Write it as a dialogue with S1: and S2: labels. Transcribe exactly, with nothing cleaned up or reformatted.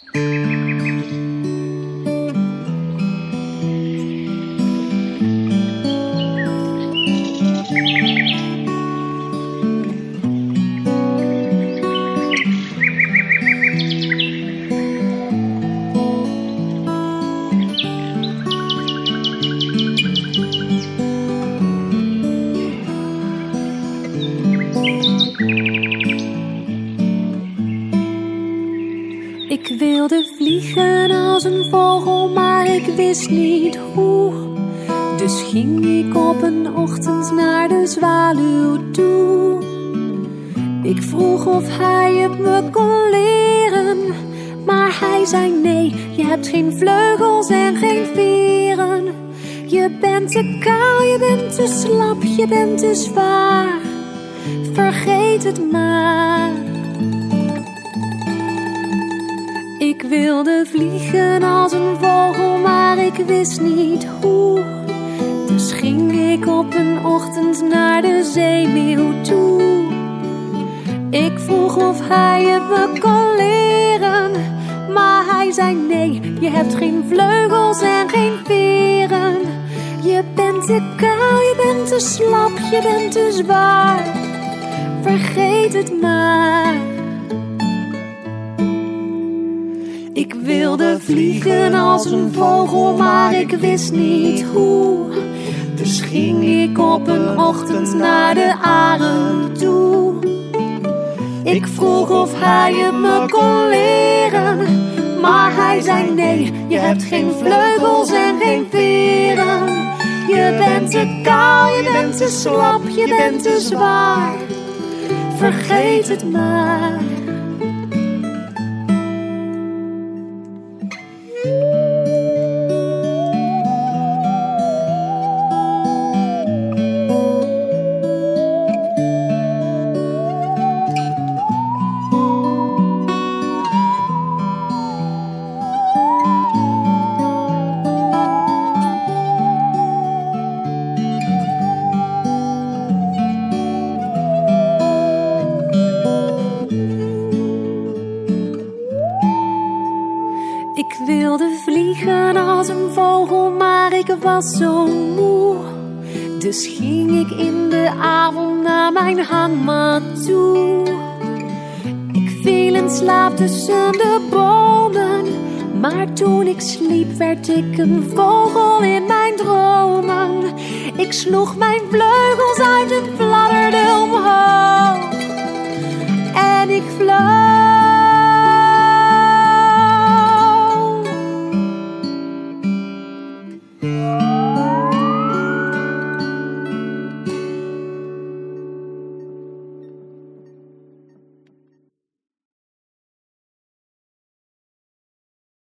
S1: Ik wilde vliegen als een vogel, maar ik wist niet hoe. Dus ging ik op een ochtend naar de zwaluw toe. Ik vroeg of hij het me kon leren, maar hij zei nee, je hebt geen vleugels en geen veren. Je bent te kaal, je bent te slap, je bent te zwaar. Vergeet het maar. Ik wilde vliegen als een vogel, maar ik wist niet hoe. Dus ging ik op een ochtend naar de zeemeeuw toe. Ik vroeg of hij het me kon leren, maar hij zei nee, je hebt geen vleugels en geen veren. Je bent te kaal, je bent te slap, je bent te zwaar. Vergeet het maar. Ik wilde vliegen als een vogel, maar ik wist niet hoe. Dus ging ik op een ochtend naar de arend toe. Ik vroeg of hij het me kon leren, maar hij zei nee, je hebt geen vleugels en geen veren. Je bent te kaal, je bent te slap, je bent te zwaar. Vergeet het maar. Ik wilde vliegen als een vogel, maar ik was zo moe. Dus ging ik in de avond naar mijn hangmat toe. Ik viel in slaap tussen de bomen, maar toen ik sliep werd ik een vogel in mijn dromen. Ik sloeg mijn vleugels uit en fladderde omhoog. En ik vloog.